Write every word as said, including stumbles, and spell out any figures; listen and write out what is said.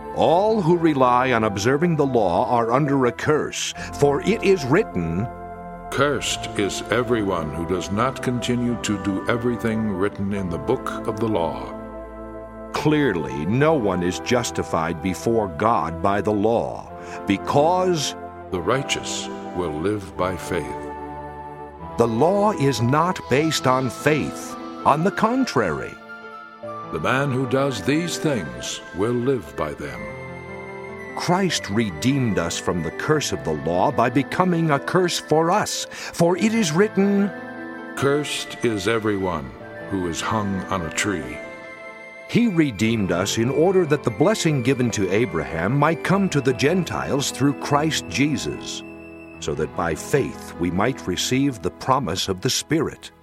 All who rely on observing the law are under a curse, for it is written, "Cursed is everyone who does not continue to do everything written in the book of the law." Clearly, no one is justified before God by the law, because The righteous will live by faith. the law is not based on faith. On the contrary, The man who does these things will live by them. Christ redeemed us from the curse of the law by becoming a curse for us. For it is written, Cursed is everyone who is hung on a tree. He redeemed us in order that the blessing given to Abraham might come to the Gentiles through Christ Jesus, so that by faith we might receive the promise of the Spirit.